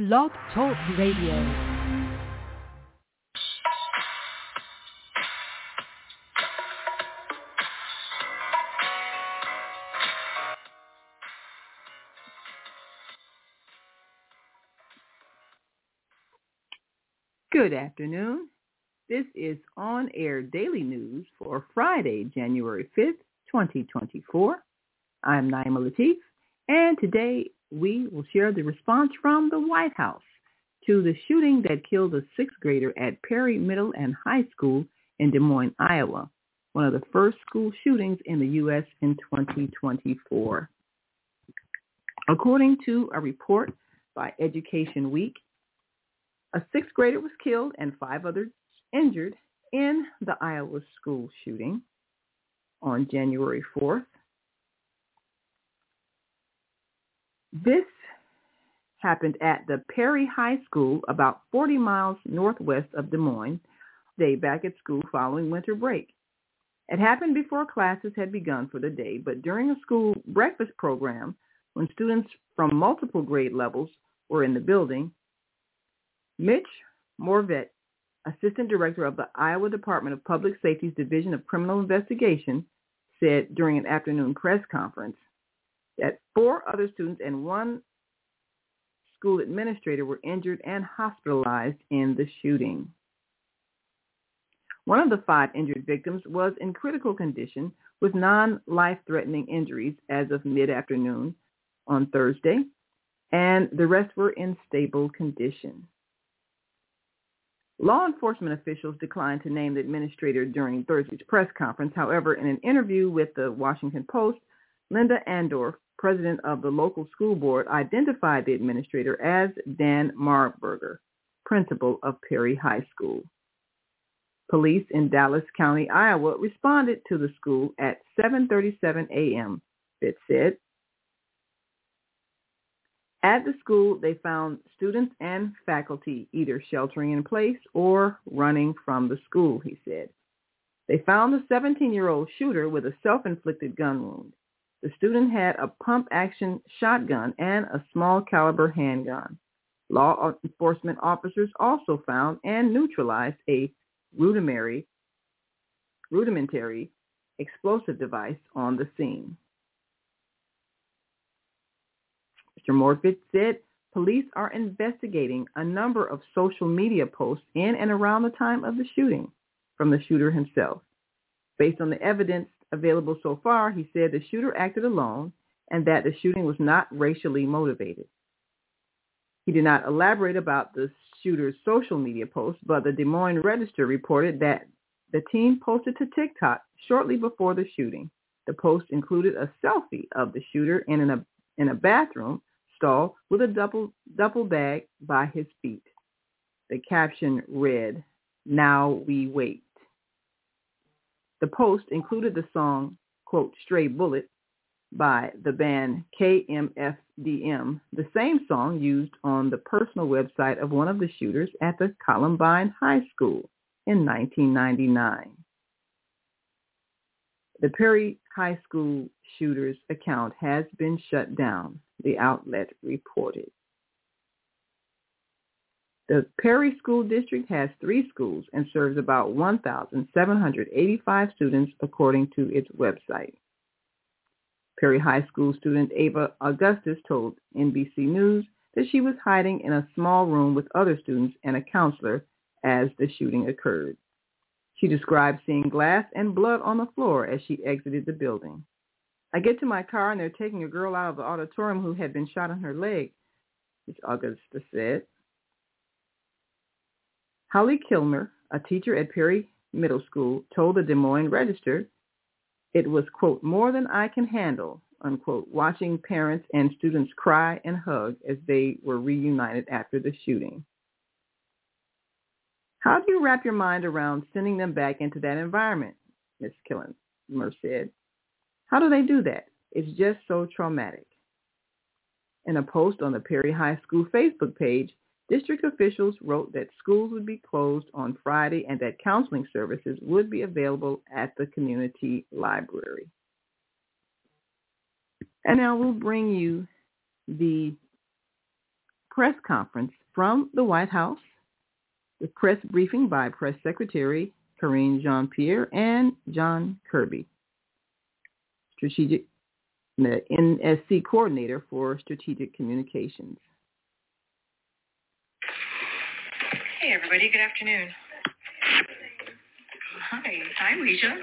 Blog Talk Radio. Good afternoon. This is On Air Daily News for Friday, January 5th, 2024. I'm Naima Latif, and today we will share the response from the White House to the shooting that killed a sixth grader at Perry Middle and High School in Des Moines, Iowa, one of the first school shootings in the U.S. in 2024. According to a report by Education Week, a sixth grader was killed and 5 others injured in the Iowa school shooting on January 4th. This happened at the Perry High School, about 40 miles northwest of Des Moines, day back at school following winter break. It happened before classes had begun for the day, but during a school breakfast program, when students from multiple grade levels were in the building, Mitch Morvet, Assistant Director of the Iowa Department of Public Safety's Division of Criminal Investigation, said during an afternoon press conference that 4 other students and 1 school administrator were injured and hospitalized in the shooting. One of the 5 injured victims was in critical condition with non-life-threatening injuries as of mid-afternoon on Thursday, and the rest were in stable condition. Law enforcement officials declined to name the administrator during Thursday's press conference. However, in an interview with the Washington Post, Linda Andorf, president of the local school board, identified the administrator as Dan Marburger, principal of Perry High School. Police in Dallas County, Iowa, responded to the school at 7:37 a.m., it said. At the school, they found students and faculty either sheltering in place or running from the school, he said. They found the 17-year-old shooter with a self-inflicted gun wound. The student had a pump-action shotgun and a small-caliber handgun. Law enforcement officers also found and neutralized a rudimentary explosive device on the scene. Mr. Morfitt said police are investigating a number of social media posts in and around the time of the shooting from the shooter himself. Based on the evidence available so far, he said the shooter acted alone and that the shooting was not racially motivated. He did not elaborate about the shooter's social media posts, but the Des Moines Register reported that the teen posted to TikTok shortly before the shooting. The post included a selfie of the shooter in a bathroom stall with a duffel bag by his feet. The caption read, "Now we wait." The post included the song, quote, "Stray Bullet" by the band KMFDM, the same song used on the personal website of one of the shooters at the Columbine High School in 1999. The Perry High School shooter's account has been shut down, the outlet reported. The Perry School District has 3 schools and serves about 1,785 students, according to its website. Perry High School student Ava Augustus told NBC News that she was hiding in a small room with other students and a counselor as the shooting occurred. She described seeing glass and blood on the floor as she exited the building. "I get to my car and they're taking a girl out of the auditorium who had been shot in her leg," Ms. Augusta said. Holly Kilmer, a teacher at Perry Middle School, told the Des Moines Register it was, quote, "more than I can handle," unquote, watching parents and students cry and hug as they were reunited after the shooting. "How do you wrap your mind around sending them back into that environment?" Ms. Kilmer said. "How do they do that? It's just so traumatic." In a post on the Perry High School Facebook page, district officials wrote that schools would be closed on Friday and that counseling services would be available at the community library. And now we'll bring you the press conference from the White House with press briefing by Press Secretary Karine Jean-Pierre and John Kirby, the NSC Coordinator for Strategic Communications. Hey, everybody. Good afternoon. Hi, Leisha.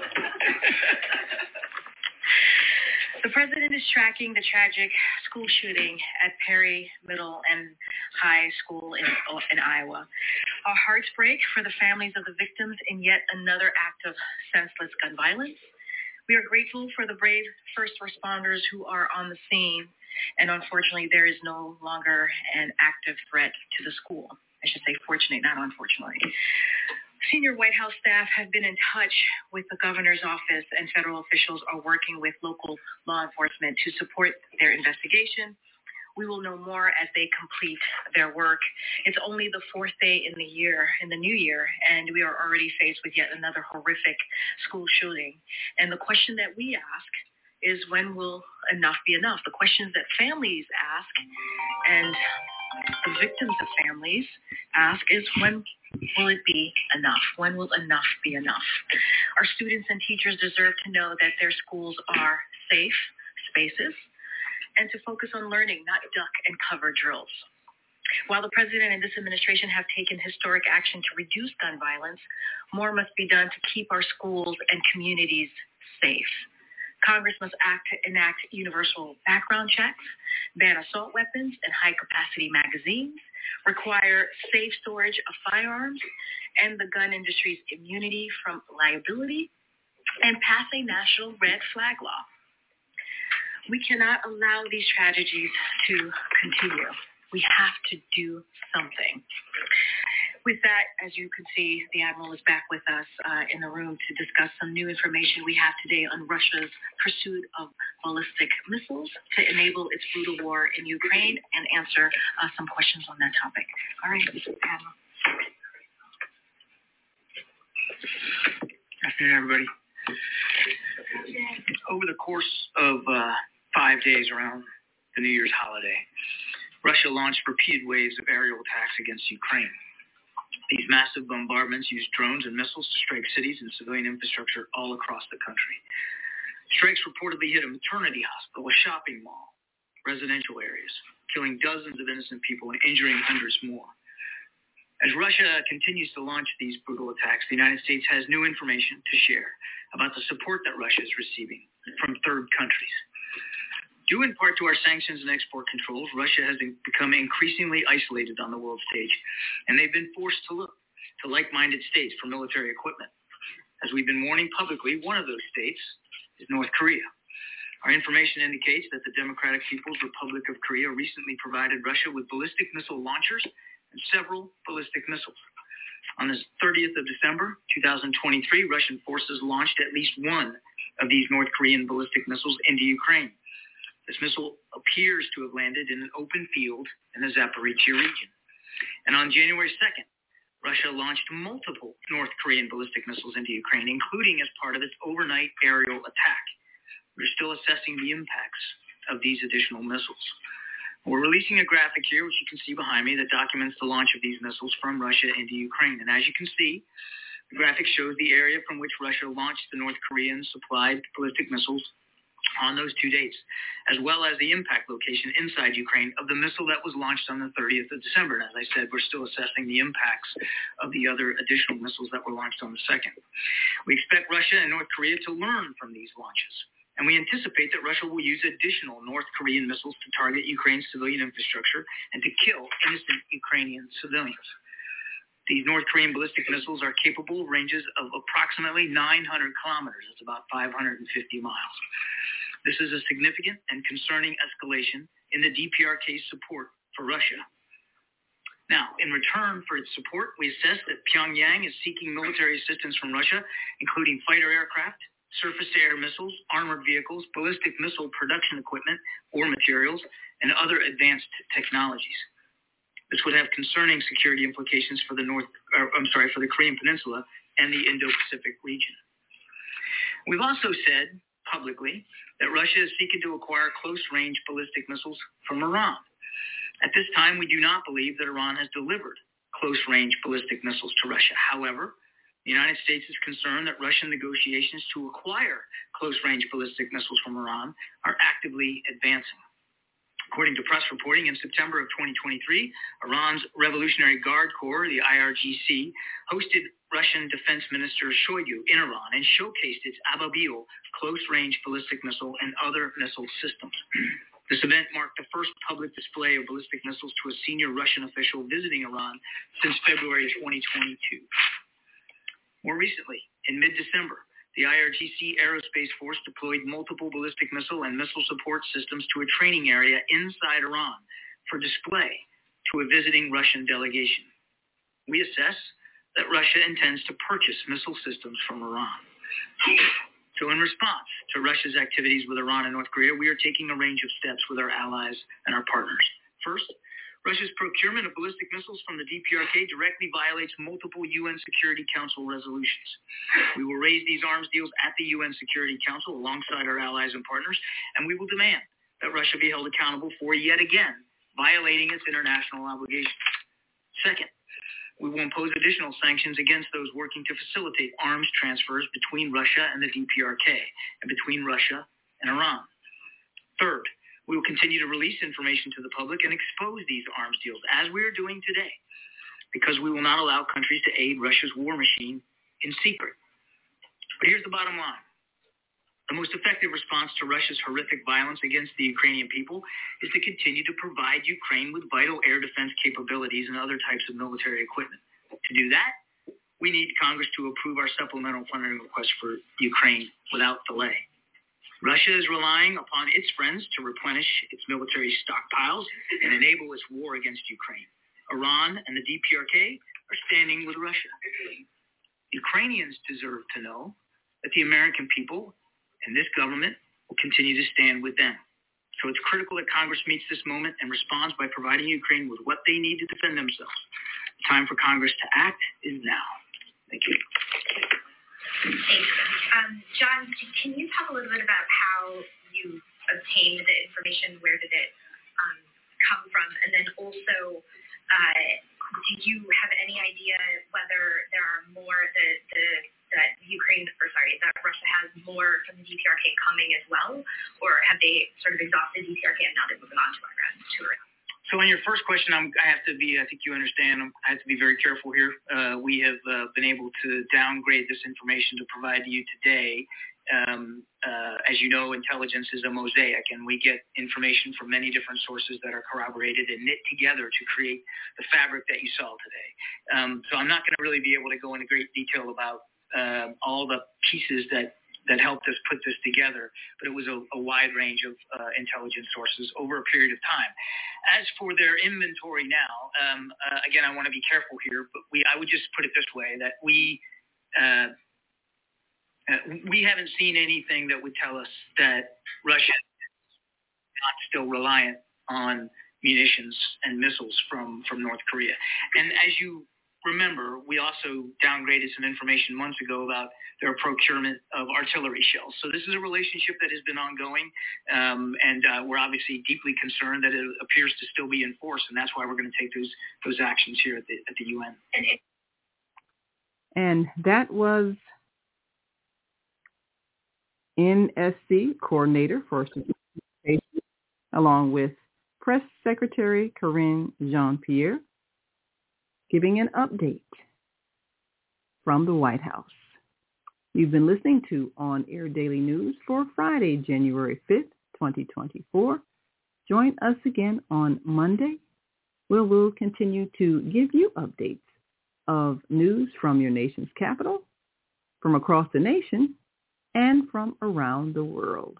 The president is tracking the tragic school shooting at Perry Middle and High School in Iowa. Our hearts break for the families of the victims in yet another act of senseless gun violence. We are grateful for the brave first responders who are on the scene, and unfortunately, there is no longer an active threat to the school. I should say fortunate, not unfortunately. Senior White House staff have been in touch with the governor's office, and federal officials are working with local law enforcement to support their investigation. We will know more as they complete their work. It's only the fourth day in the new year, and we are already faced with yet another horrific school shooting. And the question that we ask is, when will enough be enough? The questions that families ask and the victims of families ask is, when will it be enough? When will enough be enough? Our students and teachers deserve to know that their schools are safe spaces and to focus on learning, not duck and cover drills. While the president and this administration have taken historic action to reduce gun violence, more must be done to keep our schools and communities safe. Congress must enact universal background checks, ban assault weapons and high-capacity magazines, require safe storage of firearms, end the gun industry's immunity from liability, and pass a national red flag law. We cannot allow these tragedies to continue. We have to do something. With that, as you can see, the Admiral is back with us in the room to discuss some new information we have today on Russia's pursuit of ballistic missiles to enable its brutal war in Ukraine and answer some questions on that topic. All right, Admiral. Good afternoon, everybody. Over the course of 5 days around the New Year's holiday, Russia launched repeated waves of aerial attacks against Ukraine. These massive bombardments used drones and missiles to strike cities and civilian infrastructure all across the country. Strikes reportedly hit a maternity hospital, a shopping mall, residential areas, killing dozens of innocent people and injuring hundreds more. As Russia continues to launch these brutal attacks, the United States has new information to share about the support that Russia is receiving from third countries. Due in part to our sanctions and export controls, Russia has become increasingly isolated on the world stage, and they've been forced to look to like-minded states for military equipment. As we've been warning publicly, one of those states is North Korea. Our information indicates that the Democratic People's Republic of Korea recently provided Russia with ballistic missile launchers and several ballistic missiles. On the 30th of December, 2023, Russian forces launched at least one of these North Korean ballistic missiles into Ukraine. This missile appears to have landed in an open field in the Zaporizhzhia region. And on January 2nd, Russia launched multiple North Korean ballistic missiles into Ukraine, including as part of its overnight aerial attack. We're still assessing the impacts of these additional missiles. We're releasing a graphic here, which you can see behind me, that documents the launch of these missiles from Russia into Ukraine. And as you can see, the graphic shows the area from which Russia launched the North Korean supplied ballistic missiles on those 2 dates, as well as the impact location inside Ukraine of the missile that was launched on the 30th of December. And as I said, we're still assessing the impacts of the other additional missiles that were launched on the 2nd. We expect Russia and North Korea to learn from these launches, and we anticipate that Russia will use additional North Korean missiles to target Ukraine's civilian infrastructure and to kill innocent Ukrainian civilians. These North Korean ballistic missiles are capable of ranges of approximately 900 kilometers. That's about 550 miles. This is a significant and concerning escalation in the DPRK's support for Russia. Now, in return for its support, we assess that Pyongyang is seeking military assistance from Russia, including fighter aircraft, surface-to-air missiles, armored vehicles, ballistic missile production equipment or materials, and other advanced technologies. This would have concerning security implications for the Korean Peninsula and the Indo-Pacific region. We've also said publicly that Russia is seeking to acquire close-range ballistic missiles from Iran. At this time, we do not believe that Iran has delivered close-range ballistic missiles to Russia. However, the United States is concerned that Russian negotiations to acquire close-range ballistic missiles from Iran are actively advancing. According to press reporting, in September of 2023, Iran's Revolutionary Guard Corps, the IRGC, hosted Russian Defense Minister Shoigu in Iran and showcased its Ababil close-range ballistic missile and other missile systems. This event marked the first public display of ballistic missiles to a senior Russian official visiting Iran since February 2022. More recently, in mid-December, the IRGC Aerospace Force deployed multiple ballistic missile and missile support systems to a training area inside Iran for display to a visiting Russian delegation. We assess that Russia intends to purchase missile systems from Iran. So in response to Russia's activities with Iran and North Korea, we are taking a range of steps with our allies and our partners. First, Russia's procurement of ballistic missiles from the DPRK directly violates multiple UN Security Council resolutions. We will raise these arms deals at the UN Security Council alongside our allies and partners, and we will demand that Russia be held accountable for, yet again, violating its international obligations. Second, we will impose additional sanctions against those working to facilitate arms transfers between Russia and the DPRK and between Russia and Iran. Third, we will continue to release information to the public and expose these arms deals, as we are doing today, because we will not allow countries to aid Russia's war machine in secret. But here's the bottom line. The most effective response to Russia's horrific violence against the Ukrainian people is to continue to provide Ukraine with vital air defense capabilities and other types of military equipment. To do that, we need Congress to approve our supplemental funding request for Ukraine without delay. Russia is relying upon its friends to replenish its military stockpiles and enable its war against Ukraine. Iran and the DPRK are standing with Russia. Ukrainians deserve to know that the American people and this government will continue to stand with them. So it's critical that Congress meets this moment and responds by providing Ukraine with what they need to defend themselves. The time for Congress to act is now. Thank you. Thanks. John, can you talk a little bit about how you obtained the information? Where did it come from? And then also, do you have any idea whether there are more that Russia has more from the DPRK coming as well, or have they sort of exhausted DPRK and now they're moving on to Iran? So on your first question, I think you understand, I have to be very careful here. We have been able to downgrade this information to provide to you today. As you know, intelligence is a mosaic, and we get information from many different sources that are corroborated and knit together to create the fabric that you saw today. So I'm not going to really be able to go into great detail about all the pieces that helped us put this together, but it was a wide range of intelligence sources over a period of time. As for their inventory now, again, I want to be careful here, but I would just put it this way, that we haven't seen anything that would tell us that Russia is not still reliant on munitions and missiles from North Korea. And as you remember, we also downgraded some information months ago about their procurement of artillery shells. So this is a relationship that has been ongoing, and we're obviously deeply concerned that it appears to still be in force, and that's why we're going to take those actions here at the UN. And that was NSC Coordinator for Communications, along with Press Secretary Karine Jean-Pierre, giving an update from the White House. You've been listening to On Air Daily News for Friday, January 5th, 2024. Join us again on Monday, where we'll continue to give you updates of news from your nation's capital, from across the nation, and from around the world.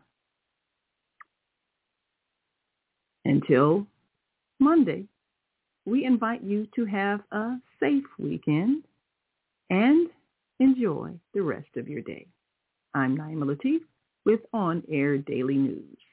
Until Monday, we invite you to have a safe weekend and enjoy the rest of your day. I'm Naima Latif with On Air Daily News.